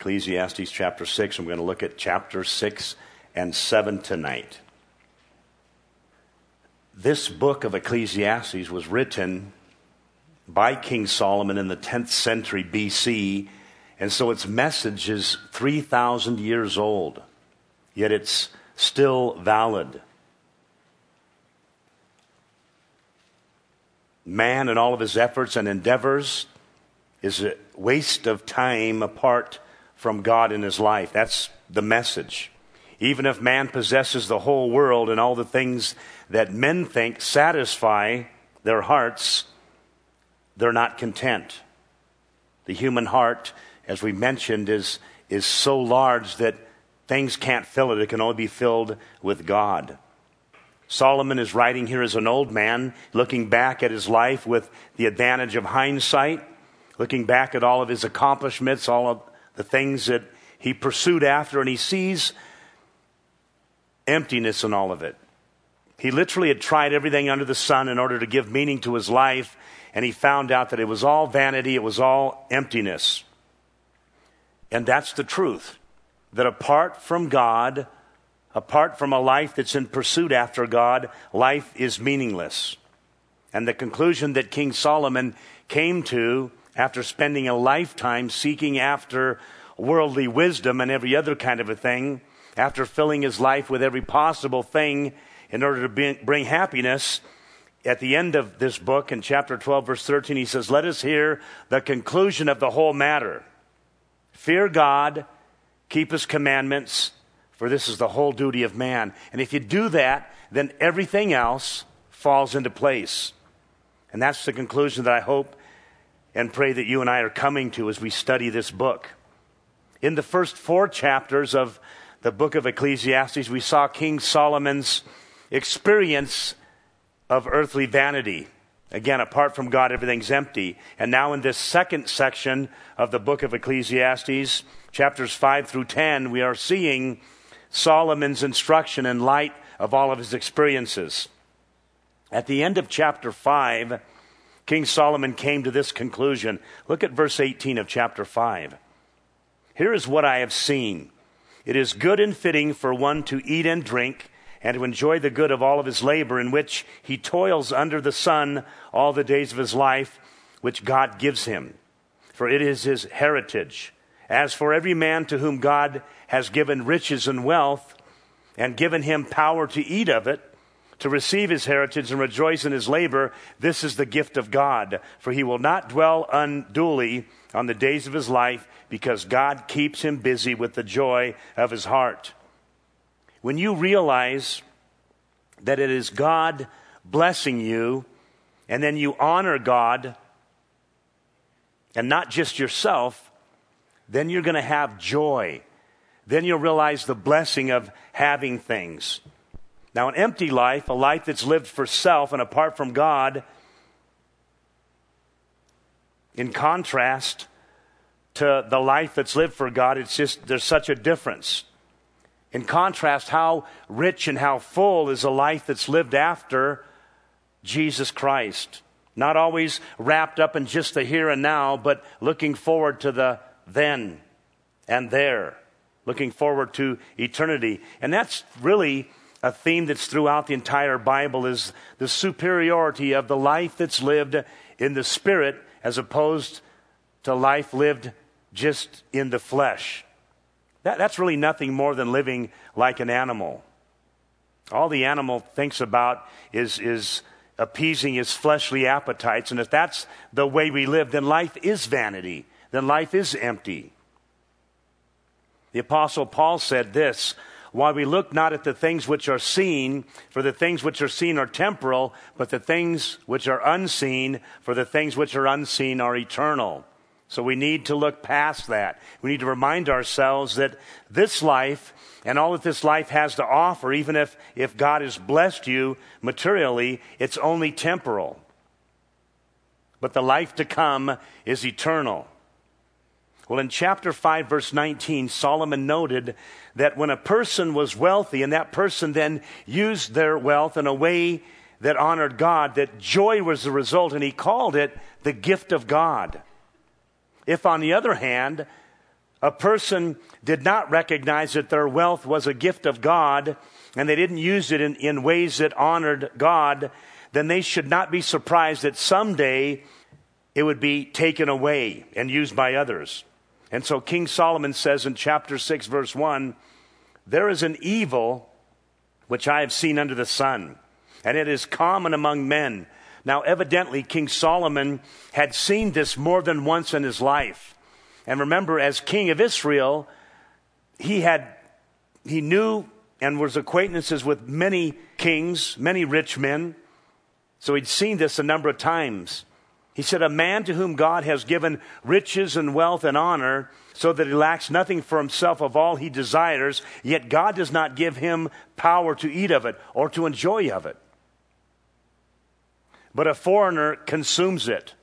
Ecclesiastes chapter 6. And we're going to look at chapter 6 and 7 tonight. This book of Ecclesiastes was written by King Solomon in the 10th century BC, and so its message is 3,000 years old, yet it's still valid. Man and all of his efforts and endeavors is a waste of time apart from God in his life. That's the message. Even if man possesses the whole world and all the things that men think satisfy their hearts, they're not content. The human heart, as we mentioned, is so large that things can't fill it. It can only be filled with God. Solomon is writing here as an old man, looking back at his life with the advantage of hindsight, looking back at all of his accomplishments, all of the things that he pursued after, and he sees emptiness in all of it. He literally had tried everything under the sun in order to give meaning to his life, and he found out that it was all vanity, it was all emptiness. And that's the truth, that apart from God, apart from a life that's in pursuit after God, life is meaningless. And the conclusion that King Solomon came to after spending a lifetime seeking after worldly wisdom and every other kind of a thing, after filling his life with every possible thing in order to bring happiness, at the end of this book, in chapter 12, verse 13, he says, "Let us hear the conclusion of the whole matter. Fear God, keep his commandments, for this is the whole duty of man." And if you do that, then everything else falls into place. And that's the conclusion that I hope and pray that you and I are coming to as we study this book. In the first 4 chapters of the book of Ecclesiastes, we saw King Solomon's experience of earthly vanity. Again, apart from God, everything's empty. And now in this second section of the book of Ecclesiastes, chapters 5 through 10, we are seeing Solomon's instruction in light of all of his experiences. At the end of chapter 5, King Solomon came to this conclusion. Look at verse 18 of chapter 5. "Here is what I have seen. It is good and fitting for one to eat and drink, and to enjoy the good of all of his labor, in which he toils under the sun all the days of his life, which God gives him. For it is his heritage. As for every man to whom God has given riches and wealth, and given him power to eat of it, to receive his heritage and rejoice in his labor, this is the gift of God. For he will not dwell unduly on the days of his life, because God keeps him busy with the joy of his heart." When you realize that it is God blessing you, and then you honor God, and not just yourself, then you're going to have joy. Then you'll realize the blessing of having things. Now, an empty life, a life that's lived for self and apart from God, in contrast to the life that's lived for God, it's just, there's such a difference. In contrast, how rich and how full is a life that's lived after Jesus Christ. Not always wrapped up in just the here and now, but looking forward to the then and there. Looking forward to eternity. And that's really a theme that's throughout the entire Bible, is the superiority of the life that's lived in the Spirit as opposed to life lived just in the flesh. That's really nothing more than living like an animal. All the animal thinks about is appeasing his fleshly appetites. And if that's the way we live, then life is vanity. Then life is empty. The Apostle Paul said this, "While we look not at the things which are seen, for the things which are seen are temporal, but the things which are unseen, for the things which are unseen are eternal." So we need to look past that. We need to remind ourselves that this life and all that this life has to offer, even if God has blessed you materially, it's only temporal. But the life to come is eternal. Well, in chapter 5, verse 19, Solomon noted that when a person was wealthy and that person then used their wealth in a way that honored God, that joy was the result, and he called it the gift of God. If, on the other hand, a person did not recognize that their wealth was a gift of God, and they didn't use it in ways that honored God, then they should not be surprised that someday it would be taken away and used by others. And so King Solomon says in chapter 6, verse 1, there is an evil which I have seen under the sun, and it is common among men. Now, evidently, King Solomon had seen this more than once in his life. And remember, as king of Israel, he knew and was acquaintances with many kings, many rich men. So he'd seen this a number of times. He said, a man to whom God has given riches and wealth and honor, so that he lacks nothing for himself of all he desires, yet God does not give him power to eat of it or to enjoy of it. But a foreigner consumes it.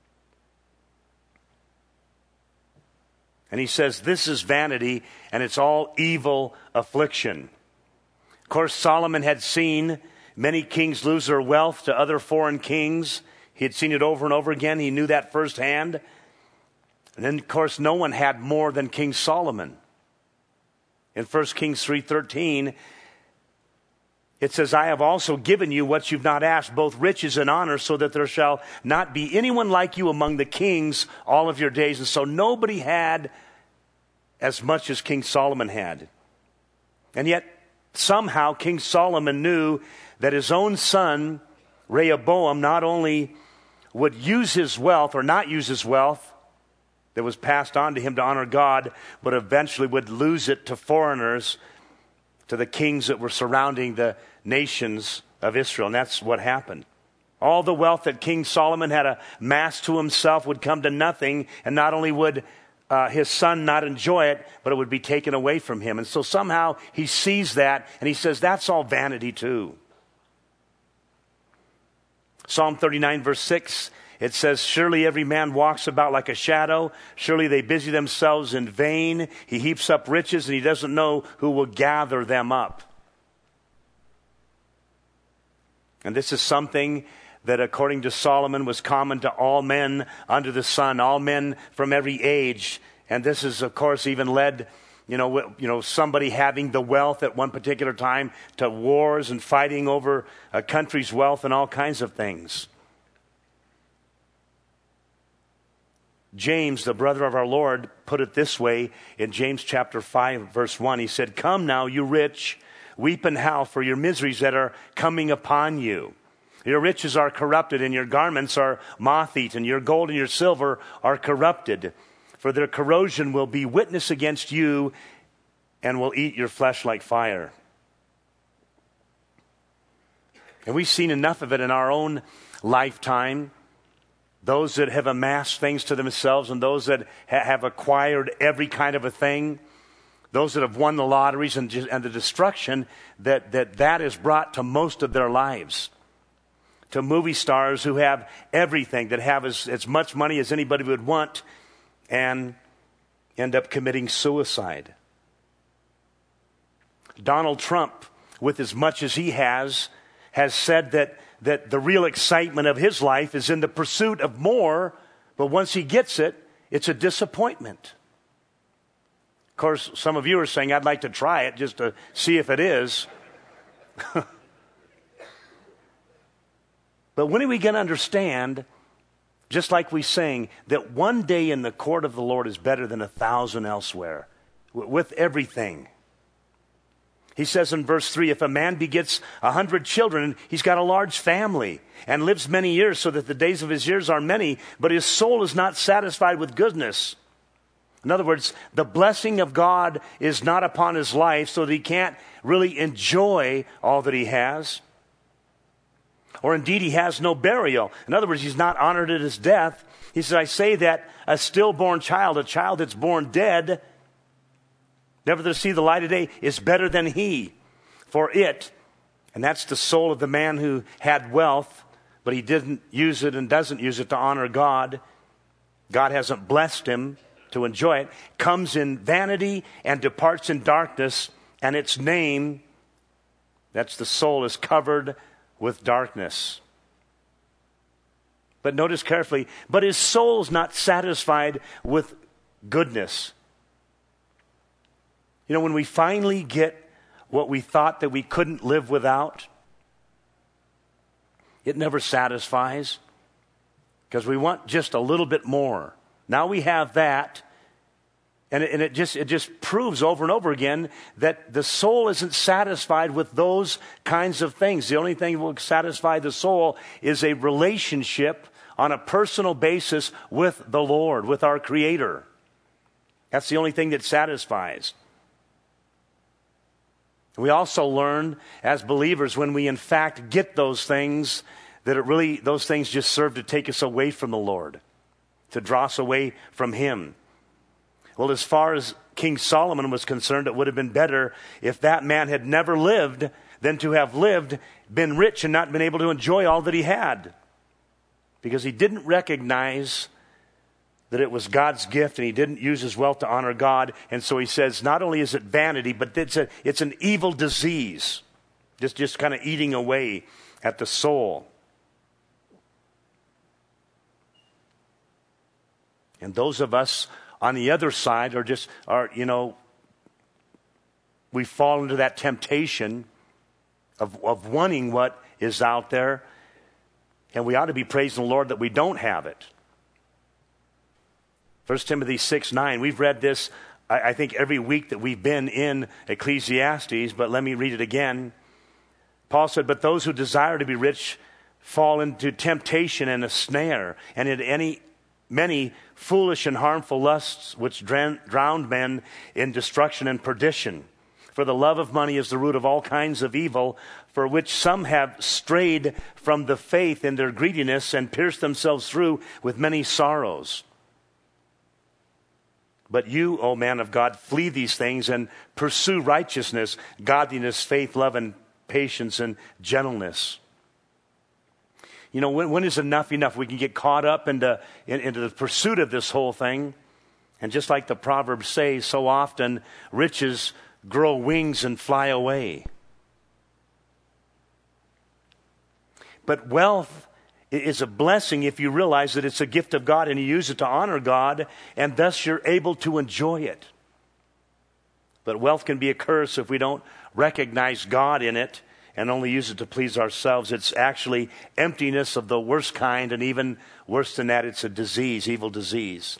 And he says, this is vanity, and it's all evil affliction. Of course, Solomon had seen many kings lose their wealth to other foreign kings. He had seen it over and over again. He knew that firsthand. And then, of course, no one had more than King Solomon. In 1 Kings 3:13, it says, I have also given you what you've not asked, both riches and honor, so that there shall not be anyone like you among the kings all of your days. And so nobody had as much as King Solomon had. And yet, somehow, King Solomon knew that his own son, Rehoboam, not only would use his wealth or not use his wealth that was passed on to him to honor God, but eventually would lose it to foreigners, to the kings that were surrounding the nations of Israel. And that's what happened. All the wealth that King Solomon had amassed to himself would come to nothing, and not only would his son not enjoy it, but it would be taken away from him. And so somehow he sees that, and he says, that's all vanity too. Psalm 39, verse 6, it says, surely every man walks about like a shadow. Surely they busy themselves in vain. He heaps up riches, and he doesn't know who will gather them up. And this is something that, according to Solomon, was common to all men under the sun, all men from every age. And this is, of course, even led, somebody having the wealth at one particular time to wars and fighting over a country's wealth and all kinds of things. James, the brother of our Lord, put it this way in James chapter 5, verse 1. He said, come now, you rich, weep and howl for your miseries that are coming upon you. Your riches are corrupted, and your garments are moth-eaten. Your gold and your silver are corrupted. For their corrosion will be witness against you, and will eat your flesh like fire. And we've seen enough of it in our own lifetime. Those that have amassed things to themselves, and those that have acquired every kind of a thing. Those that have won the lotteries, and the destruction that is brought to most of their lives. To movie stars who have everything, that have as much money as anybody would want, and end up committing suicide. Donald Trump, with as much as he has said that the real excitement of his life is in the pursuit of more, but once he gets it, it's a disappointment. Of course, some of you are saying, I'd like to try it just to see if it is. But when are we going to understand, just like we sing, that one day in the court of the Lord is better than 1,000 elsewhere, with everything? He says in verse 3, if a man begets 100 children, he's got a large family and lives many years, so that the days of his years are many, but his soul is not satisfied with goodness. In other words, the blessing of God is not upon his life, so that he can't really enjoy all that he has. Or indeed, he has no burial. In other words, he's not honored at his death. He says, I say that a stillborn child, a child that's born dead, never to see the light of day, is better than he. For it, and that's the soul of the man who had wealth, but he didn't use it and doesn't use it to honor God. God hasn't blessed him to enjoy it. Comes in vanity and departs in darkness, and its name, that's the soul, is covered with darkness. But notice carefully, but his soul's not satisfied with goodness. You know, when we finally get what we thought that we couldn't live without, it never satisfies because we want just a little bit more. Now we have that, and it just proves over and over again that the soul isn't satisfied with those kinds of things. The only thing that will satisfy the soul is a relationship on a personal basis with the Lord, with our Creator. That's the only thing that satisfies. We also learn as believers when we in fact get those things that those things just serve to take us away from the Lord, to draw us away from Him. Well, as far as King Solomon was concerned, it would have been better if that man had never lived than to have lived, been rich, and not been able to enjoy all that he had. Because he didn't recognize that it was God's gift, and he didn't use his wealth to honor God. And so he says, not only is it vanity, but it's an evil disease, just kind of eating away at the soul. And those of us on the other side we fall into that temptation of wanting what is out there, and we ought to be praising the Lord that we don't have it. 1 Timothy 6:9, we've read this, I think, every week that we've been in Ecclesiastes, but let me read it again. Paul said, but those who desire to be rich fall into temptation and a snare, and into many foolish and harmful lusts which drown men in destruction and perdition. For the love of money is the root of all kinds of evil, for which some have strayed from the faith in their greediness and pierced themselves through with many sorrows. But you, O man of God, flee these things and pursue righteousness, godliness, faith, love, and patience, and gentleness. You know, when is enough enough? We can get caught up into the pursuit of this whole thing. And just like the Proverbs say, so often riches grow wings and fly away. But wealth is a blessing if you realize that it's a gift of God and you use it to honor God, and thus you're able to enjoy it. But wealth can be a curse if we don't recognize God in it and only use it to please ourselves. It's actually emptiness of the worst kind, and even worse than that, it's a disease, evil disease.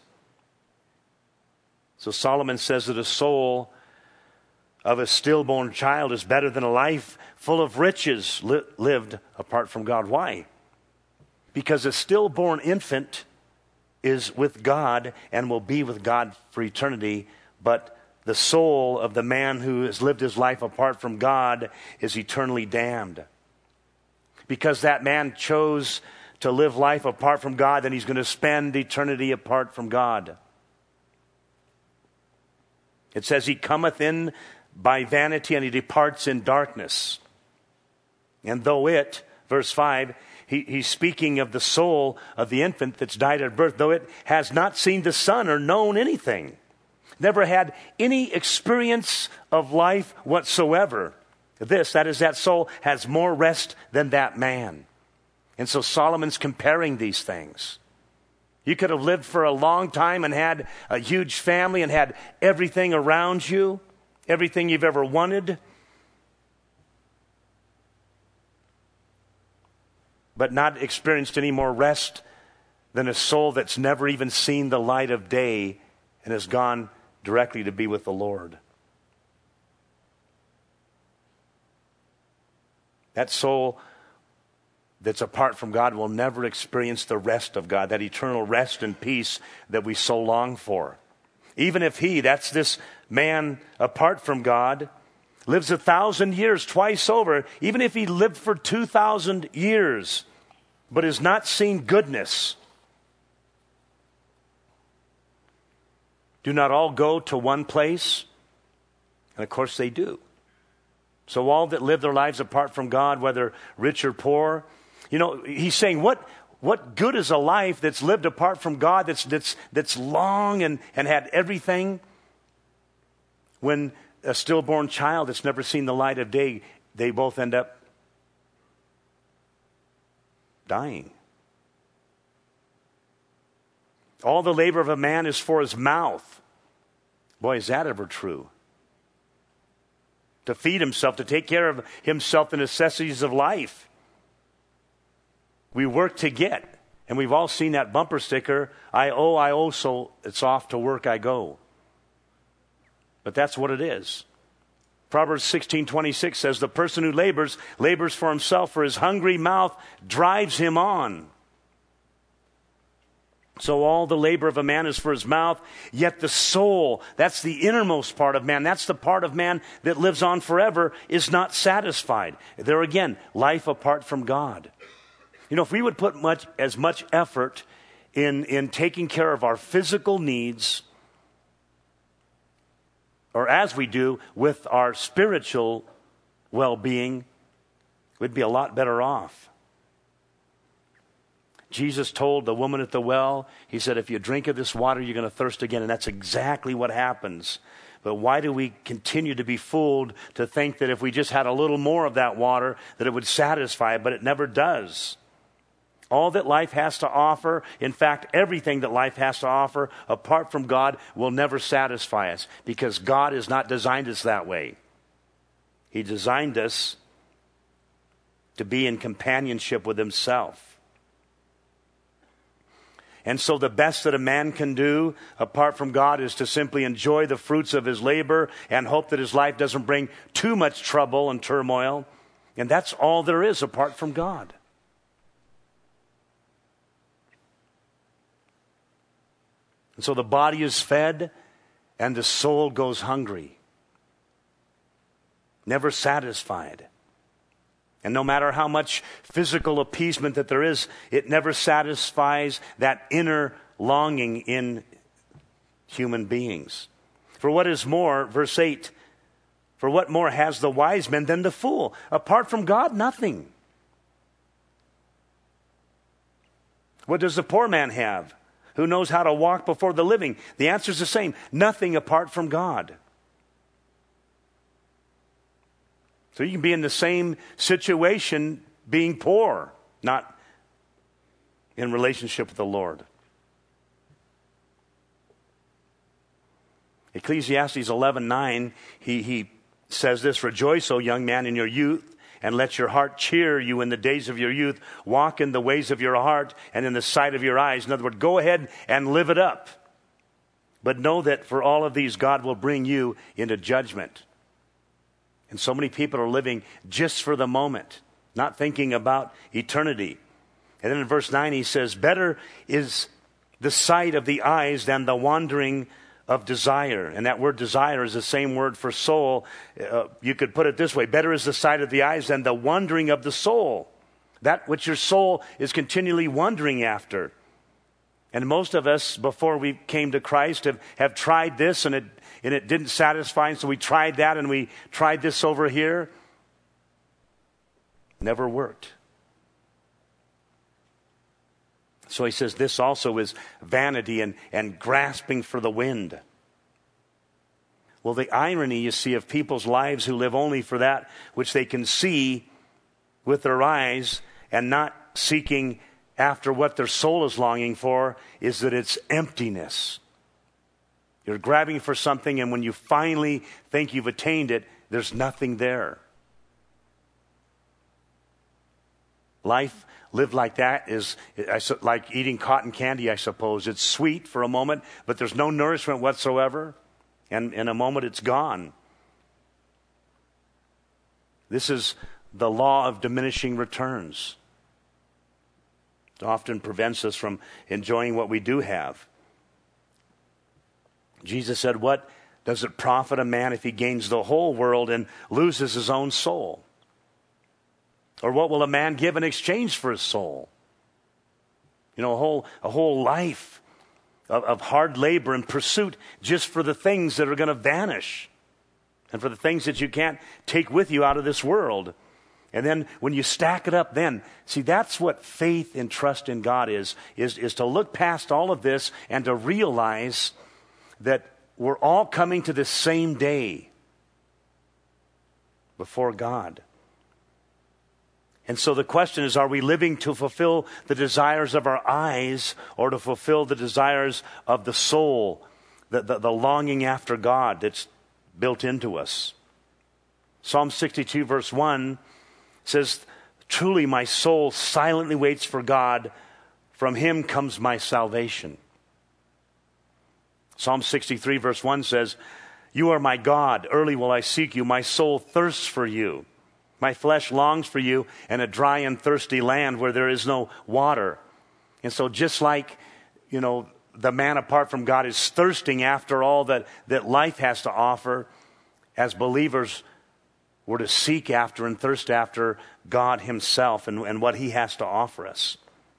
So Solomon says that a soul of a stillborn child is better than a life full of riches lived apart from God. Why? Because a stillborn infant is with God and will be with God for eternity, but the soul of the man who has lived his life apart from God is eternally damned. Because that man chose to live life apart from God, then he's going to spend eternity apart from God. It says he cometh in by vanity and he departs in darkness. And though it, verse 5, he's speaking of the soul of the infant that's died at birth, though it has not seen the sun or known anything, never had any experience of life whatsoever. That soul has more rest than that man. And so Solomon's comparing these things. You could have lived for a long time and had a huge family and had everything around you, everything you've ever wanted, but not experienced any more rest than a soul that's never even seen the light of day and has gone directly to be with the Lord. That soul that's apart from God will never experience the rest of God, that eternal rest and peace that we so long for. Even if that's this man apart from God, lives 1,000 years twice over, even if he lived for 2,000 years, but has not seen goodness. Do not all go to one place? And of course they do. So all that live their lives apart from God, whether rich or poor, he's saying, what good is a life that's lived apart from God, that's long and had everything, when a stillborn child that's never seen the light of day, they both end up dying. All the labor of a man is for his mouth. Boy, is that ever true. to feed himself, to take care of himself, the necessities of life. We work to get. And we've all seen that bumper sticker, I owe, so it's off to work I go. But that's what it is. Proverbs 16:26 says, the person who labors for himself, for his hungry mouth drives him on. So all the labor of a man is for his mouth, yet the soul, that's the innermost part of man, that's the part of man that lives on forever, is not satisfied. There again, life apart from God. You know, if we would put as much effort in taking care of our physical needs, or as we do with our spiritual well-being, we'd be a lot better off. Jesus told the woman at the well, he said, if you drink of this water, you're going to thirst again. And that's exactly what happens. But why do we continue to be fooled to think that if we just had a little more of that water, that it would satisfy? But it never does. All that life has to offer, in fact, everything that life has to offer apart from God will never satisfy us, because God has not designed us that way. He designed us to be in companionship with himself. And so the best that a man can do apart from God is to simply enjoy the fruits of his labor and hope that his life doesn't bring too much trouble and turmoil. And that's all there is apart from God. And so the body is fed and the soul goes hungry, never satisfied. And no matter how much physical appeasement that there is, it never satisfies that inner longing in human beings. For what is more, verse 8, for what more has the wise man than the fool? Apart from God, nothing. What does the poor man have, who knows how to walk before the living? The answer is the same. Nothing apart from God. So you can be in the same situation being poor, not in relationship with the Lord. Ecclesiastes 11:9, he says this, rejoice, O young man, in your youth, and let your heart cheer you in the days of your youth. Walk in the ways of your heart and in the sight of your eyes. In other words, go ahead and live it up. But know that for all of these, God will bring you into judgment. And so many people are living just for the moment, not thinking about eternity. And then in verse 9 he says, better is the sight of the eyes than the wandering of desire. And that word desire is the same word for soul. You could put it this way, better is the sight of the eyes than the wandering of the soul. That which your soul is continually wandering after. And most of us, before we came to Christ, have tried this and it didn't satisfy. And so we tried that and we tried this over here. Never worked. So he says this also is vanity and grasping for the wind. Well, the irony, you see, of people's lives who live only for that which they can see with their eyes and not seeking after what their soul is longing for, is that it's emptiness. You're grabbing for something, and when you finally think you've attained it, there's nothing there. Life lived like that is like eating cotton candy, I suppose. It's sweet for a moment, but there's no nourishment whatsoever, and in a moment it's gone. This is the law of diminishing returns. It often prevents us from enjoying what we do have. Jesus said, what does it profit a man if he gains the whole world and loses his own soul? Or what will a man give in exchange for his soul? You know, a whole life of hard labor and pursuit just for the things that are going to vanish and for the things that you can't take with you out of this world. And then when you stack it up, then, see, that's what faith and trust in God is to look past all of this and to realize that we're all coming to the same day before God. And so the question is, are we living to fulfill the desires of our eyes or to fulfill the desires of the soul, the longing after God that's built into us? Psalm 62 verse 1 says, truly my soul silently waits for God. From him comes my salvation. Psalm 63 verse 1 says, you are my God, early will I seek you. My soul thirsts for you. My flesh longs for you in a dry and thirsty land where there is no water. And so just like, the man apart from God is thirsting after all that life has to offer, as believers, we're to seek after and thirst after God himself and what he has to offer us.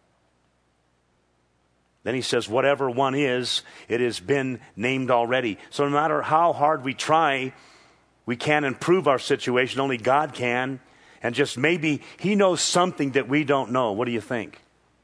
Then he says, whatever one is, it has been named already. So no matter how hard we try, we can't improve our situation. Only God can. And just maybe he knows something that we don't know. What do you think?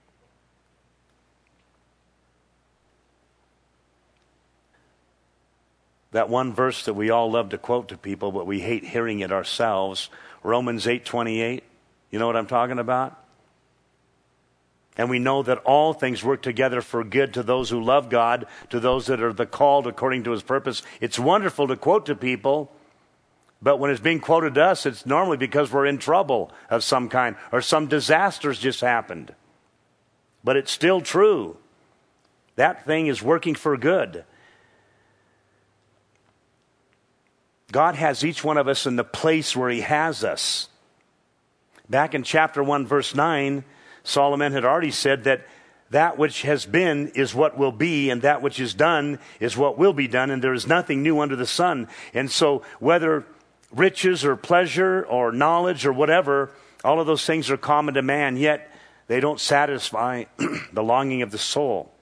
That one verse that we all love to quote to people, but we hate hearing it ourselves. Romans 8:28. You know what I'm talking about? And we know that all things work together for good to those who love God, to those that are the called according to his purpose. It's wonderful to quote to people, but when it's being quoted to us, it's normally because we're in trouble of some kind or some disasters just happened. But it's still true. That thing is working for good. God has each one of us in the place where he has us. Back in chapter 1, verse 9, Solomon had already said that which has been is what will be, and that which is done is what will be done, and there is nothing new under the sun. And so whether riches or pleasure or knowledge or whatever, all of those things are common to man, yet they don't satisfy the longing of the soul.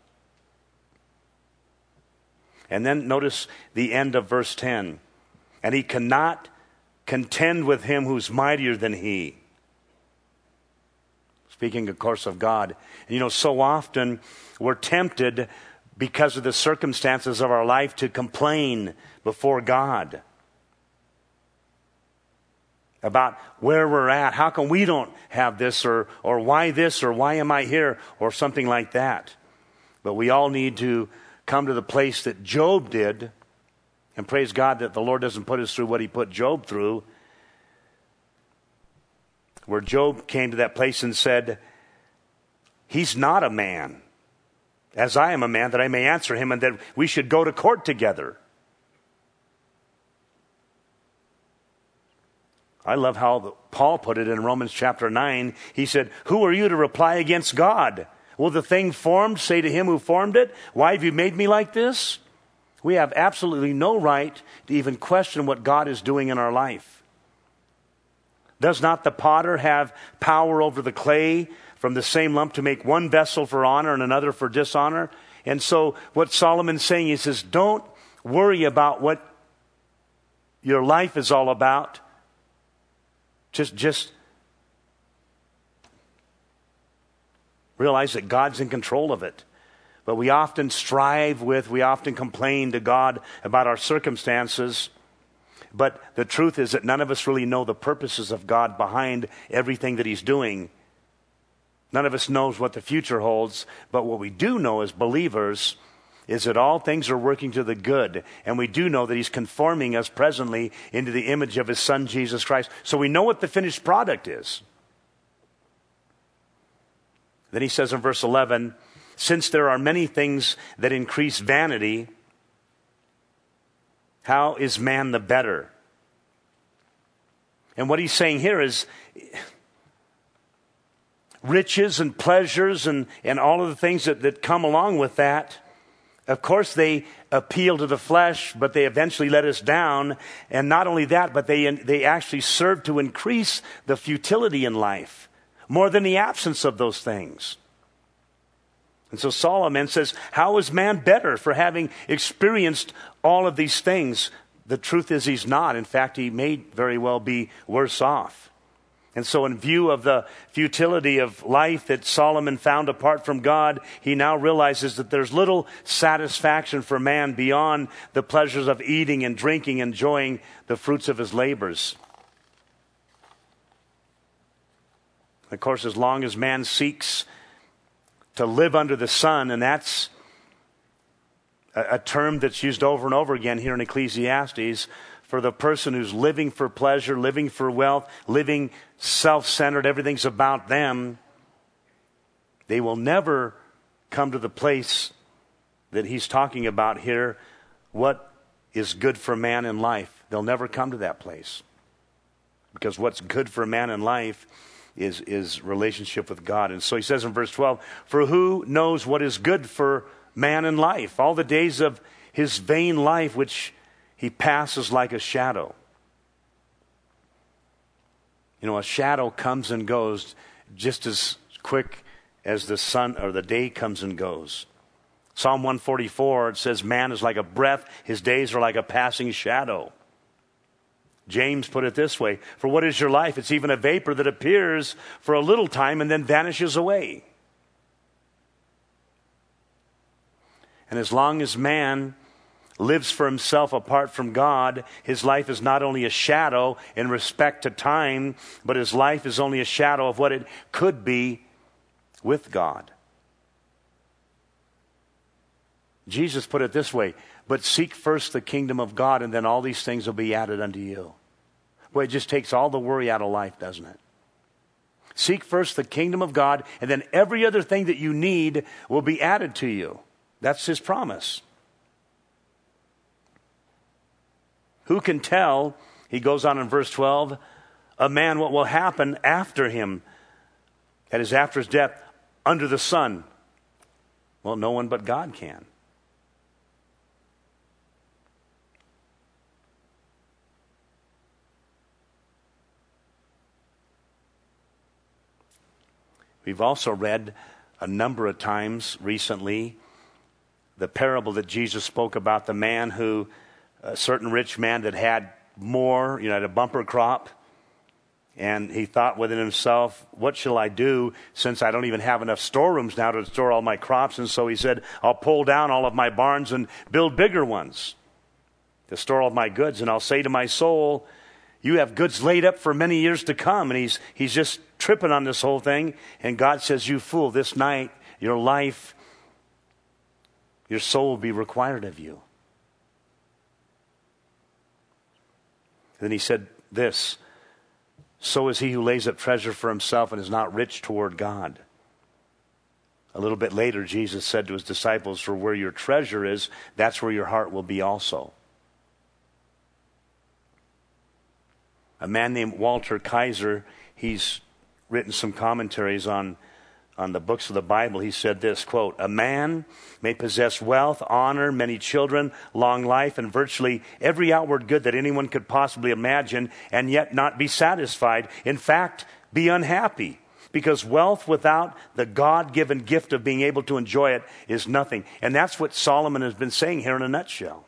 And then notice the end of verse 10. And he cannot contend with him who's mightier than he. Speaking, of course, of God. And so often we're tempted because of the circumstances of our life to complain before God about where we're at. How come we don't have this, or why am I here, or something like that. But we all need to come to the place that Job did, and praise God that the Lord doesn't put us through what he put Job through, where Job came to that place and said, he's not a man, as I am a man, that I may answer him, and that we should go to court together. I love how Paul put it in Romans chapter 9. He said, who are you to reply against God? Will the thing formed say to him who formed it, why have you made me like this? We have absolutely no right to even question what God is doing in our life. Does not the potter have power over the clay from the same lump to make one vessel for honor and another for dishonor? And so what Solomon's saying, he says, don't worry about what your life is all about. Just realize that God's in control of it. But we often we often complain to God about our circumstances. But the truth is that none of us really know the purposes of God behind everything that he's doing. None of us knows what the future holds. But what we do know as believers is that all things are working to the good. And we do know that he's conforming us presently into the image of his son, Jesus Christ. So we know what the finished product is. Then he says in verse 11, since there are many things that increase vanity, how is man the better? And what he's saying here is riches and pleasures and all of the things that come along with that. Of course, they appeal to the flesh, but they eventually let us down. And not only that, but they actually serve to increase the futility in life more than the absence of those things. And so Solomon says, how is man better for having experienced all of these things? The truth is he's not. In fact, he may very well be worse off. And so in view of the futility of life that Solomon found apart from God, he now realizes that there's little satisfaction for man beyond the pleasures of eating and drinking, enjoying the fruits of his labors. Of course, as long as man seeks to live under the sun, and that's a term that's used over and over again here in Ecclesiastes, for the person who's living for pleasure, living for wealth, living self-centered, everything's about them, they will never come to the place that he's talking about here, what is good for man in life. They'll never come to that place. Because what's good for man in life is relationship with God. And so he says in verse 12, for who knows what is good for man in life? All the days of his vain life, which he passes like a shadow. You know, a shadow comes and goes just as quick as the sun or the day comes and goes. Psalm 144, it says, man is like a breath, his days are like a passing shadow. James put it this way, for what is your life? It's even a vapor that appears for a little time and then vanishes away. And as long as man lives for himself apart from God, his life is not only a shadow in respect to time, but his life is only a shadow of what it could be with God. Jesus put it this way, but seek first the kingdom of God, and then all these things will be added unto you. Boy, it just takes all the worry out of life, doesn't it? Seek first the kingdom of God, and then every other thing that you need will be added to you. That's his promise. Who can tell, he goes on in verse 12, a man what will happen after him, that is after his death, under the sun? Well, no one but God can. We've also read a number of times recently the parable that Jesus spoke about the man who, a certain rich man that had more, had a bumper crop, and he thought within himself, what shall I do since I don't even have enough storerooms now to store all my crops? And so he said, I'll pull down all of my barns and build bigger ones to store all of my goods. And I'll say to my soul, you have goods laid up for many years to come. And he's just tripping on this whole thing. And God says, you fool, this night, your life, your soul will be required of you. And then he said this, so is he who lays up treasure for himself and is not rich toward God. A little bit later, Jesus said to his disciples, for where your treasure is, that's where your heart will be also. A man named Walter Kaiser, he's written some commentaries on the books of the Bible. He said this, quote, a man may possess wealth, honor, many children, long life, and virtually every outward good that anyone could possibly imagine, and yet not be satisfied. In fact, be unhappy, because wealth without the God-given gift of being able to enjoy it is nothing. And that's what Solomon has been saying here in a nutshell.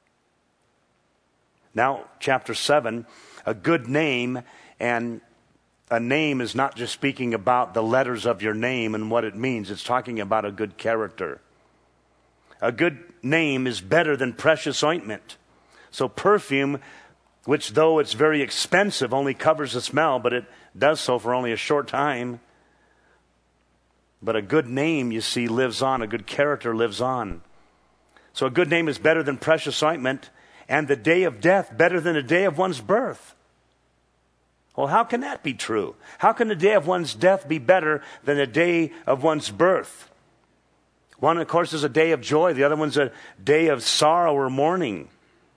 Now, chapter 7, a good name, and a name is not just speaking about the letters of your name and what it means. It's talking about a good character. A good name is better than precious ointment. So perfume, which though it's very expensive, only covers the smell, but it does so for only a short time. But a good name, you see, lives on. A good character lives on. So a good name is better than precious ointment, and the day of death better than the day of one's birth. Well, how can that be true? How can the day of one's death be better than the day of one's birth? One, of course, is a day of joy. The other one's a day of sorrow or mourning.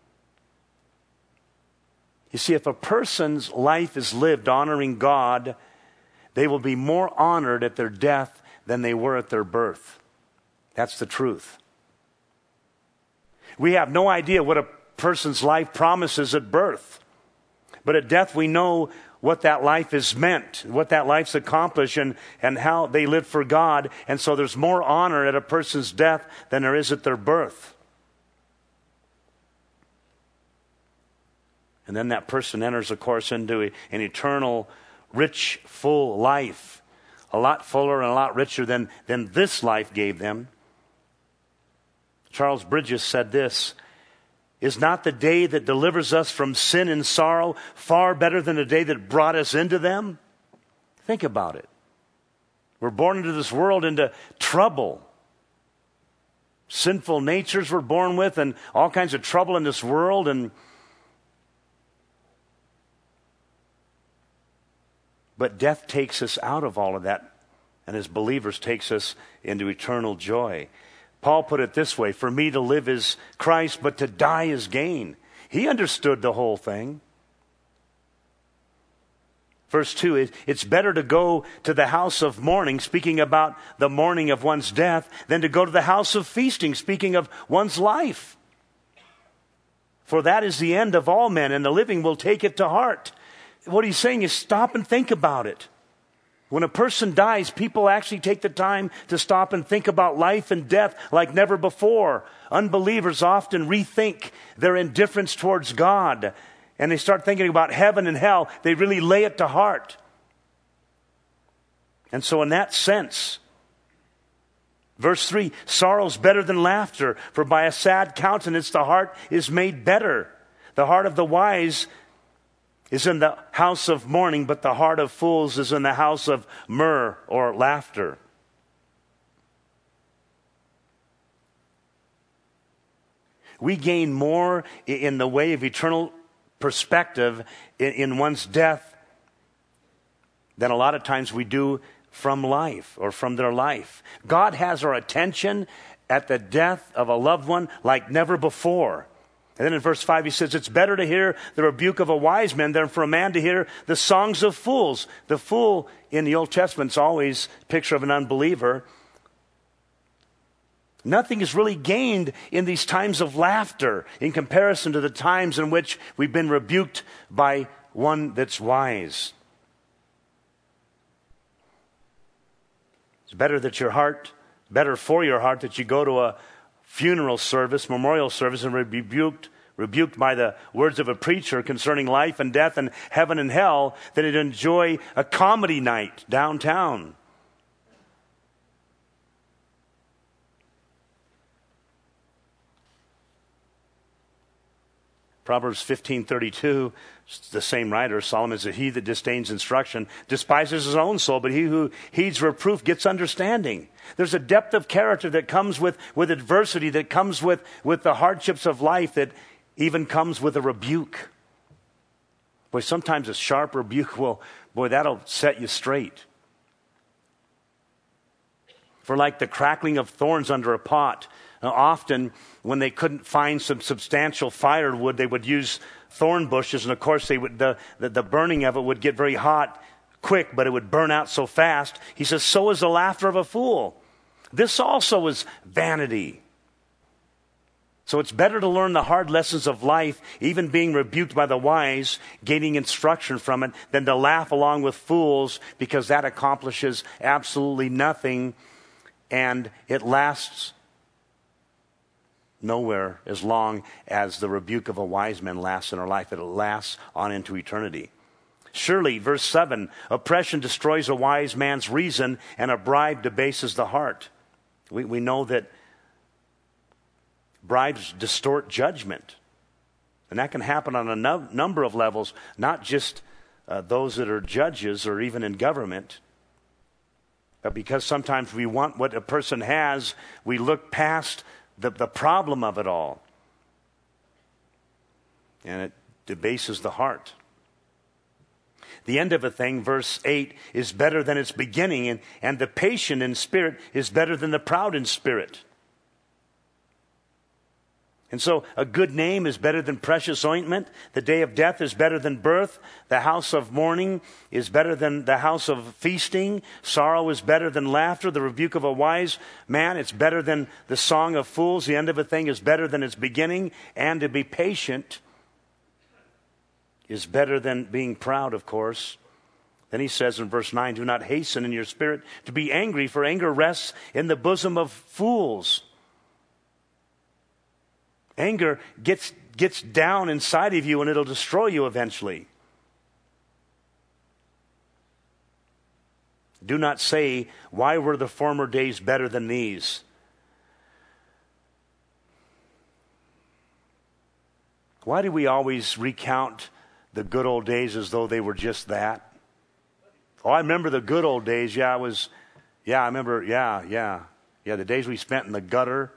You see, if a person's life is lived honoring God, they will be more honored at their death than they were at their birth. That's the truth. We have no idea what a person's life promises at birth. But at death, we know what that life is meant, what that life's accomplished, and how they live for God. And so there's more honor at a person's death than there is at their birth. And then that person enters, of course, into an eternal, rich, full life. A lot fuller and a lot richer than this life gave them. Charles Bridges said this, is not the day that delivers us from sin and sorrow far better than the day that brought us into them? Think about it. We're born into this world into trouble. Sinful natures we're born with and all kinds of trouble in this world. And But death takes us out of all of that, and as believers takes us into eternal joy. Paul put it this way, for me to live is Christ, but to die is gain. He understood the whole thing. Verse 2, it's better to go to the house of mourning, speaking about the mourning of one's death, than to go to the house of feasting, speaking of one's life. For that is the end of all men, and the living will take it to heart. What he's saying is stop and think about it. When a person dies, people actually take the time to stop and think about life and death like never before. Unbelievers often rethink their indifference towards God, and they start thinking about heaven and hell. They really lay it to heart. And so in that sense, verse 3, sorrow's better than laughter, for by a sad countenance the heart is made better. The heart of the wise is in the house of mourning, but the heart of fools is in the house of myrrh or laughter. We gain more in the way of eternal perspective in one's death than a lot of times we do from life or from their life. God has our attention at the death of a loved one like never before. And then in verse 5 he says, it's better to hear the rebuke of a wise man than for a man to hear the songs of fools. The fool in the Old Testament is always a picture of an unbeliever. Nothing is really gained in these times of laughter in comparison to the times in which we've been rebuked by one that's wise. It's better for your heart that you go to a funeral service, memorial service, and rebuked by the words of a preacher concerning life and death and heaven and hell, than to enjoy a comedy night downtown. Proverbs 15:32, the same writer, Solomon, said, he that disdains instruction despises his own soul, but he who heeds reproof gets understanding. There's a depth of character that comes with adversity, that comes with the hardships of life, that even comes with a rebuke. Boy, sometimes a sharp rebuke that'll set you straight. For like the crackling of thorns under a pot, often when they couldn't find some substantial firewood, they would use thorn bushes, and of course the burning of it would get very hot quick, but it would burn out so fast. He says, so is the laughter of a fool. This also is vanity. So it's better to learn the hard lessons of life, even being rebuked by the wise, gaining instruction from it, than to laugh along with fools, because that accomplishes absolutely nothing, and it lasts nowhere as long as the rebuke of a wise man lasts in our life. It lasts on into eternity. Surely, verse 7, oppression destroys a wise man's reason, and a bribe debases the heart. We know that bribes distort judgment. And that can happen on a number of levels, not just those that are judges or even in government. But because sometimes we want what a person has, we look past the problem of it all. And it debases the heart. The end of a thing, verse 8, is better than its beginning, and the patient in spirit is better than the proud in spirit. And so a good name is better than precious ointment. The day of death is better than birth. The house of mourning is better than the house of feasting. Sorrow is better than laughter. The rebuke of a wise man, it's better than the song of fools. The end of a thing is better than its beginning. And to be patient is better than being proud, of course. Then he says in verse 9, do not hasten in your spirit to be angry, for anger rests in the bosom of fools. Anger gets down inside of you, and it'll destroy you eventually. Do not say, why were the former days better than these? Why do we always recount the good old days as though they were just that? Oh, I remember the good old days. The days we spent in the gutter.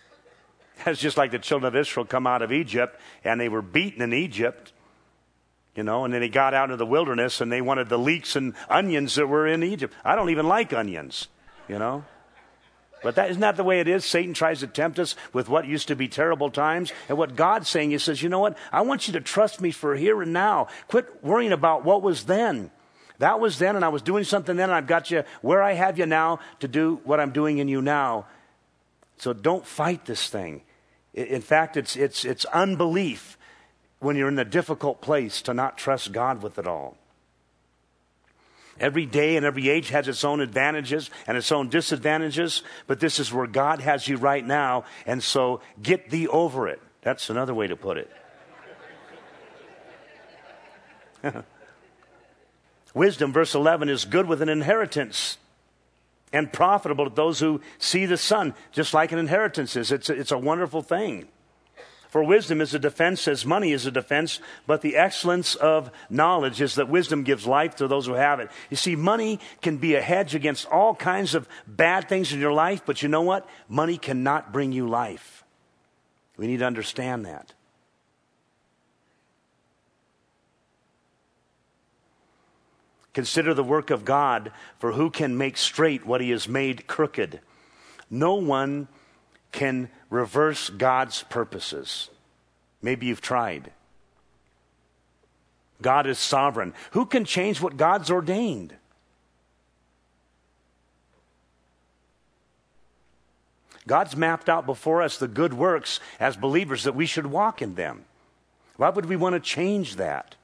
It's just like the children of Israel come out of Egypt, and they were beaten in Egypt. And then they got out into the wilderness and they wanted the leeks and onions that were in Egypt. I don't even like onions, But isn't that the way it is? Satan tries to tempt us with what used to be terrible times. And what God's saying, he says, you know what? I want you to trust me for here and now. Quit worrying about what was then. That was then, and I was doing something then, and I've got you where I have you now to do what I'm doing in you now. So don't fight this thing. In fact, it's unbelief when you're in a difficult place to not trust God with it all. Every day and every age has its own advantages and its own disadvantages, but this is where God has you right now, and so get thee over it. That's another way to put it. Wisdom, verse 11, is good with an inheritance and profitable to those who see the sun, just like an inheritance is. It's a wonderful thing. For wisdom is a defense as money is a defense, but the excellence of knowledge is that wisdom gives life to those who have it. You see, money can be a hedge against all kinds of bad things in your life, but you know what? Money cannot bring you life. We need to understand that. Consider the work of God, for who can make straight what he has made crooked? No one can reverse God's purposes. Maybe you've tried. God is sovereign. Who can change what God's ordained? God's mapped out before us the good works as believers that we should walk in them. Why would we want to change that?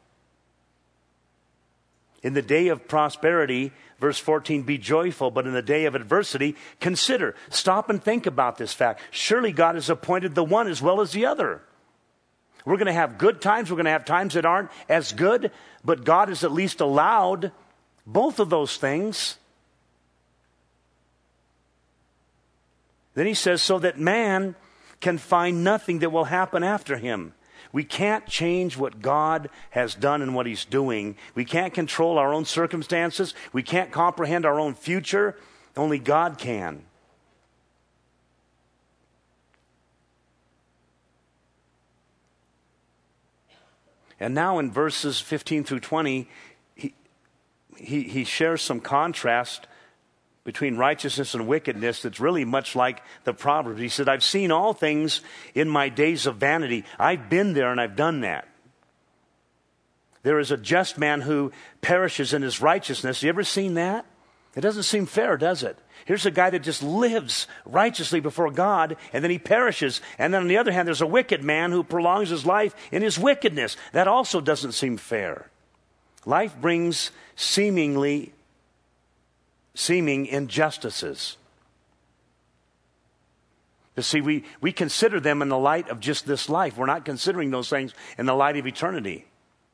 In the day of prosperity, verse 14, be joyful, but in the day of adversity, consider. Stop and think about this fact. Surely God has appointed the one as well as the other. We're going to have good times. We're going to have times that aren't as good, but God has at least allowed both of those things. Then he says, so that man can find nothing that will happen after him. We can't change what God has done and what he's doing. We can't control our own circumstances. We can't comprehend our own future. Only God can. And now in verses 15 through 20, he shares some contrast between righteousness and wickedness that's really much like the Proverbs. He said, I've seen all things in my days of vanity. I've been there and I've done that. There is a just man who perishes in his righteousness. You ever seen that? It doesn't seem fair, does it? Here's a guy that just lives righteously before God, and then he perishes. And then on the other hand, there's a wicked man who prolongs his life in his wickedness. That also doesn't seem fair. Life brings seeming injustices. You see, we consider them in the light of just this life. We're not considering those things in the light of eternity.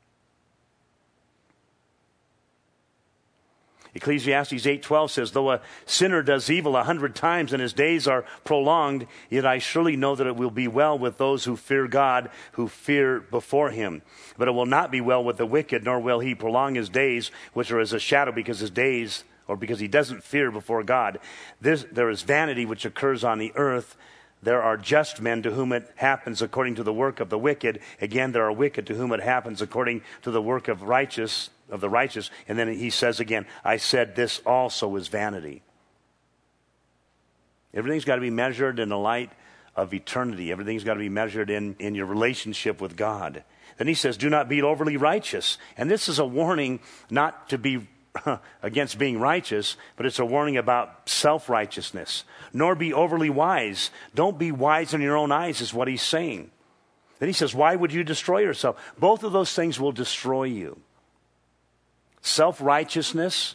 Ecclesiastes 8:12 says, though a sinner does evil 100 times and his days are prolonged, yet I surely know that it will be well with those who fear God, who fear before him. But it will not be well with the wicked, nor will he prolong his days, which are as a shadow, because his days, or because he doesn't fear before God. There is vanity which occurs on the earth. There are just men to whom it happens according to the work of the wicked. Again, there are wicked to whom it happens according to the work of the righteous. And then he says again, I said this also is vanity. Everything's got to be measured in the light of eternity. Everything's got to be measured in your relationship with God. Then he says, do not be overly righteous. And this is a warning not to be against being righteous, but it's a warning about self-righteousness. Nor be overly wise. Don't be wise in your own eyes is what he's saying. Then he says, why would you destroy yourself? Both of those things will destroy you. Self-righteousness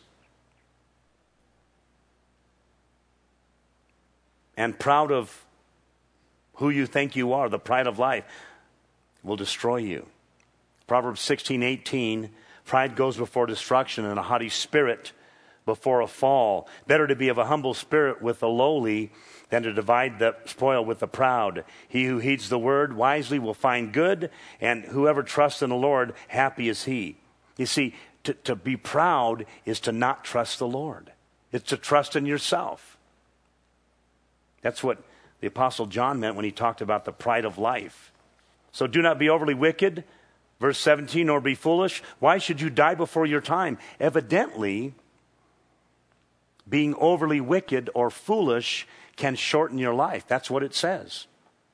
and proud of who you think you are, the pride of life, will destroy you. Proverbs 16:18, pride goes before destruction and a haughty spirit before a fall. Better to be of a humble spirit with the lowly than to divide the spoil with the proud. He who heeds the word wisely will find good, and whoever trusts in the Lord, happy is he. You see, to be proud is to not trust the Lord. It's to trust in yourself. That's what the Apostle John meant when he talked about the pride of life. So do not be overly wicked, Verse 17, nor be foolish. Why should you die before your time? Evidently, being overly wicked or foolish can shorten your life. That's what it says.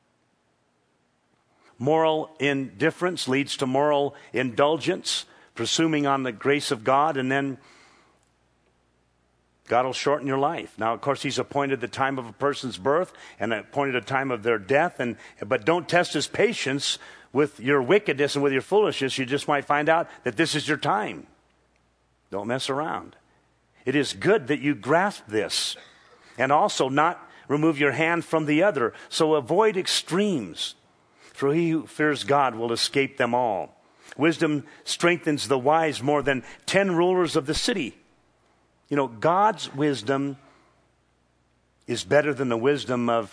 Moral indifference leads to moral indulgence, presuming on the grace of God, and then God will shorten your life. Now, of course, he's appointed the time of a person's birth and appointed a time of their death, but don't test his patience with your wickedness and with your foolishness. You just might find out that this is your time. Don't mess around. It is good that you grasp this and also not remove your hand from the other. So avoid extremes. For he who fears God will escape them all. Wisdom strengthens the wise more than 10 rulers of the city. You know, God's wisdom is better than the wisdom of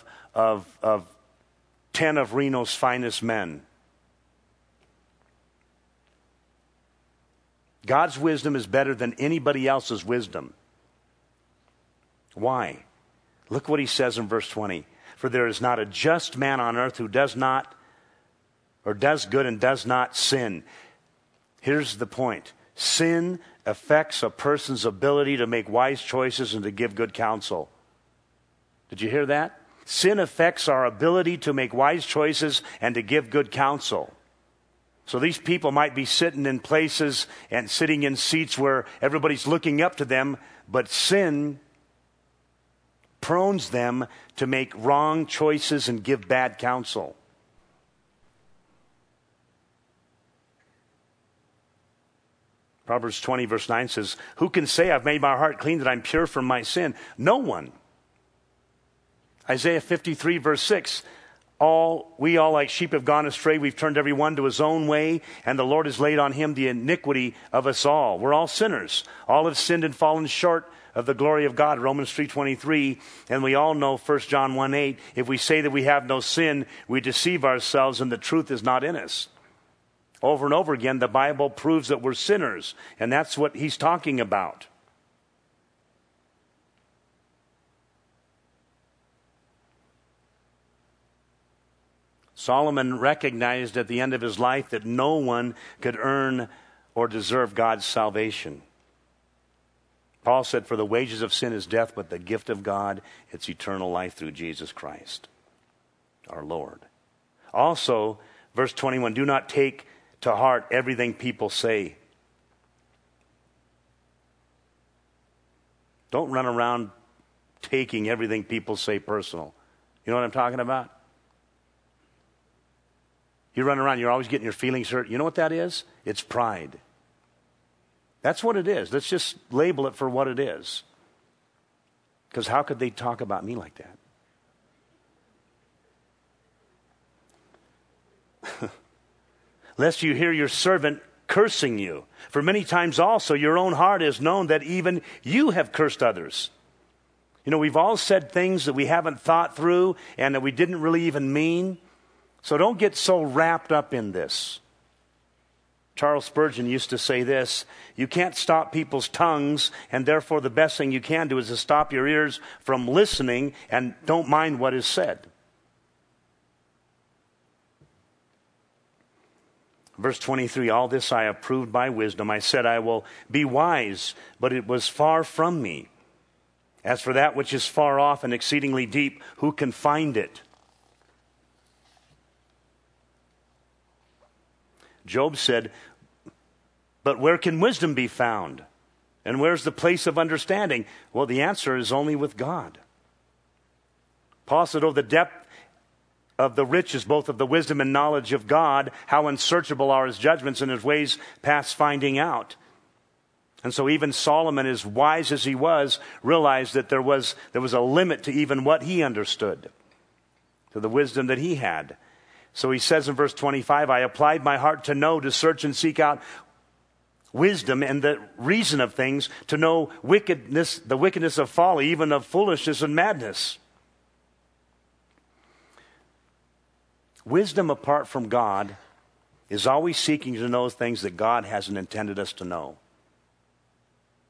10 of Reno's finest men. God's wisdom is better than anybody else's wisdom. Why? Look what he says in verse 20. For there is not a just man on earth who does not or does good and does not sin. Here's the point. Sin affects a person's ability to make wise choices and to give good counsel. Did you hear that? Sin affects our ability to make wise choices and to give good counsel. So these people might be sitting in places and sitting in seats where everybody's looking up to them, but sin prones them to make wrong choices and give bad counsel. Proverbs 20 verse 9 says, who can say I've made my heart clean, that I'm pure from my sin? No one. Isaiah 53 verse 6, we all like sheep have gone astray. We've turned every one to his own way, and the Lord has laid on him the iniquity of us all. We're all sinners. All have sinned and fallen short of the glory of God, Romans 3:23. And we all know 1 John 1:8, if we say that we have no sin, we deceive ourselves and the truth is not in us. Over and over again, the Bible proves that we're sinners, and that's what he's talking about. Solomon recognized at the end of his life that no one could earn or deserve God's salvation. Paul said, for the wages of sin is death, but the gift of God, it's eternal life through Jesus Christ, our Lord. Also, verse 21, do not take to heart everything people say. Don't run around taking everything people say personal. You know what I'm talking about? You run around, you're always getting your feelings hurt. You know what that is? It's pride. That's what it is. Let's just label it for what it is. Because how could they talk about me like that? Lest you hear your servant cursing you. For many times also your own heart has known that even you have cursed others. You know, we've all said things that we haven't thought through and that we didn't really even mean. So don't get so wrapped up in this. Charles Spurgeon used to say this, you can't stop people's tongues, and therefore the best thing you can do is to stop your ears from listening and don't mind what is said. Verse 23, all this I have proved by wisdom. I said I will be wise, but it was far from me. As for that which is far off and exceedingly deep, who can find it? Job said, but where can wisdom be found? And where's the place of understanding? Well, the answer is only with God. Paul said, oh, the depth of the riches, both of the wisdom and knowledge of God, how unsearchable are his judgments and his ways past finding out. And so even Solomon, as wise as he was, realized that there was a limit to even what he understood, to the wisdom that he had. So he says in verse 25, I applied my heart to know, to search and seek out wisdom and the reason of things, to know wickedness, the wickedness of folly, even of foolishness and madness. Wisdom apart from God is always seeking to know things that God hasn't intended us to know.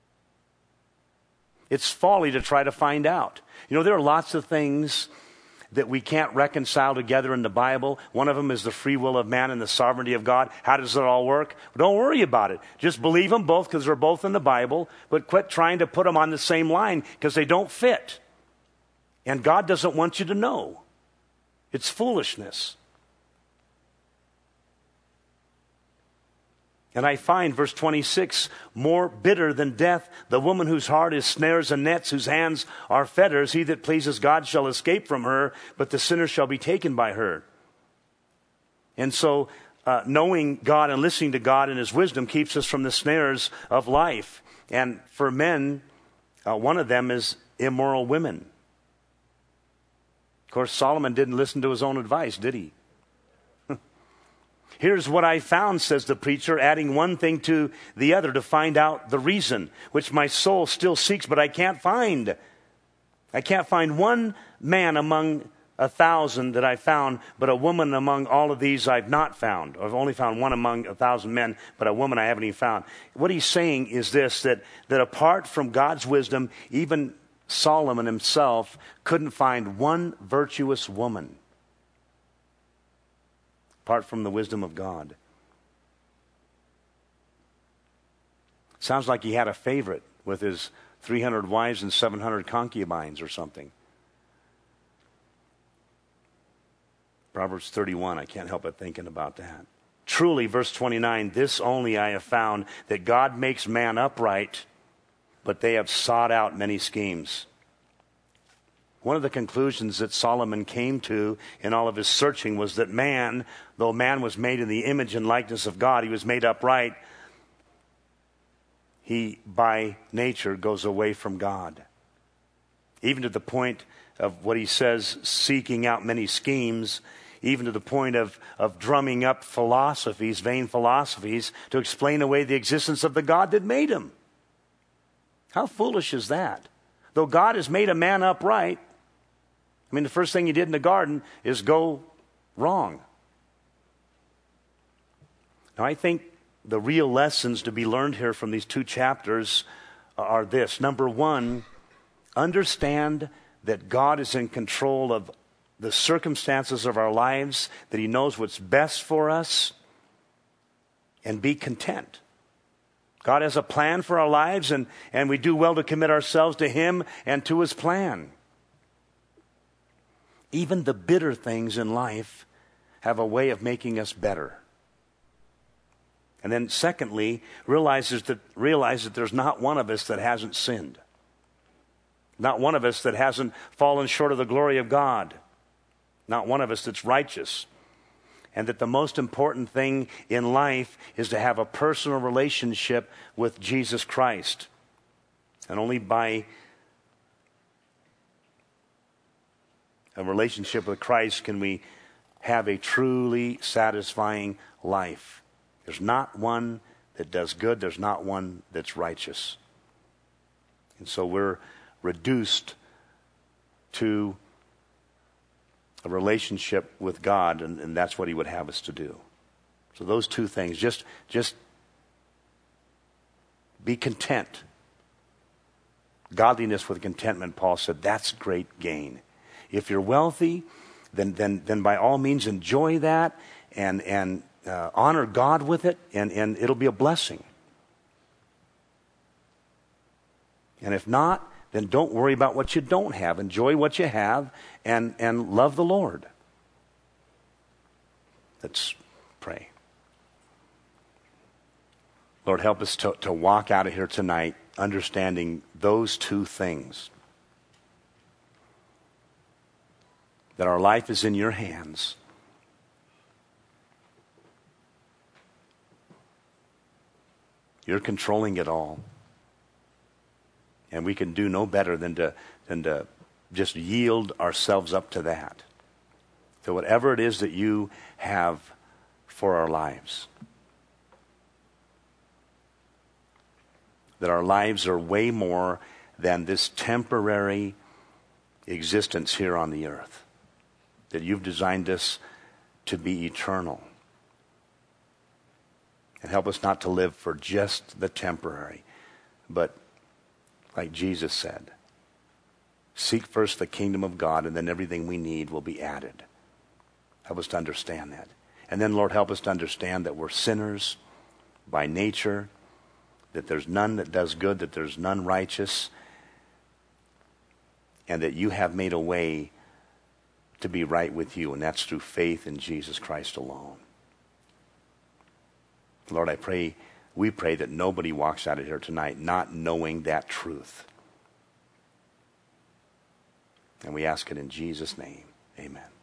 It's folly to try to find out. You know, there are lots of things that we can't reconcile together in the Bible. One of them is the free will of man and the sovereignty of God. How does it all work? Don't worry about it. Just believe them both because they're both in the Bible, but quit trying to put them on the same line because they don't fit. And God doesn't want you to know. It's foolishness. And I find, verse 26, more bitter than death, the woman whose heart is snares and nets, whose hands are fetters. He that pleases God shall escape from her, but the sinner shall be taken by her. And so, knowing God and listening to God and His wisdom keeps us from the snares of life. And for men, one of them is immoral women. Of course, Solomon didn't listen to his own advice, did he? Here's what I found, says the preacher, adding one thing to the other to find out the reason, which my soul still seeks, but I can't find. I can't find one man among 1,000 that I found, but a woman among all of these I've not found. I've only found one among 1,000 men, but a woman I haven't even found. What he's saying is this, that apart from God's wisdom, even Solomon himself couldn't find one virtuous woman. Apart from the wisdom of God. Sounds like he had a favorite with his 300 wives and 700 concubines or something. Proverbs 31, I can't help but thinking about that. Truly, verse 29, this only I have found, that God makes man upright, but they have sought out many schemes. One of the conclusions that Solomon came to in all of his searching was that man, though man was made in the image and likeness of God, he was made upright, he by nature goes away from God. Even to the point of what he says, seeking out many schemes, even to the point of drumming up philosophies, vain philosophies, to explain away the existence of the God that made him. How foolish is that? Though God has made a man upright, I mean, the first thing he did in the garden is go wrong. Now, I think the real lessons to be learned here from these two chapters are this. Number one, understand that God is in control of the circumstances of our lives, that He knows what's best for us, and be content. God has a plan for our lives, and we do well to commit ourselves to Him and to His plan. Even the bitter things in life have a way of making us better. And then secondly, realize that there's not one of us that hasn't sinned. Not one of us that hasn't fallen short of the glory of God. Not one of us that's righteous. And that the most important thing in life is to have a personal relationship with Jesus Christ. And only by a relationship with Christ can we have a truly satisfying life. There's not one that does good. There's not one that's righteous. And so we're reduced to a relationship with God, and that's what He would have us to do. So those two things, just be content. Godliness with contentment, Paul said, that's great gain. If you're wealthy, then by all means enjoy that and honor God with it, and it'll be a blessing. And if not, then don't worry about what you don't have. Enjoy what you have and love the Lord. Let's pray. Lord, help us to walk out of here tonight understanding those two things. That our life is in your hands. You're controlling it all. And we can do no better than to just yield ourselves up to that. To whatever it is that you have for our lives. That our lives are way more than this temporary existence here on the earth. That you've designed us to be eternal. And help us not to live for just the temporary, but like Jesus said, Seek first the kingdom of God, and then everything we need will be added. Help us to understand that. And then, Lord, help us to understand that we're sinners by nature, that there's none that does good, that there's none righteous, and that you have made a way to be right with you, and that's through faith in Jesus Christ alone. Lord, we pray that nobody walks out of here tonight not knowing that truth. And we ask it in Jesus' name. Amen.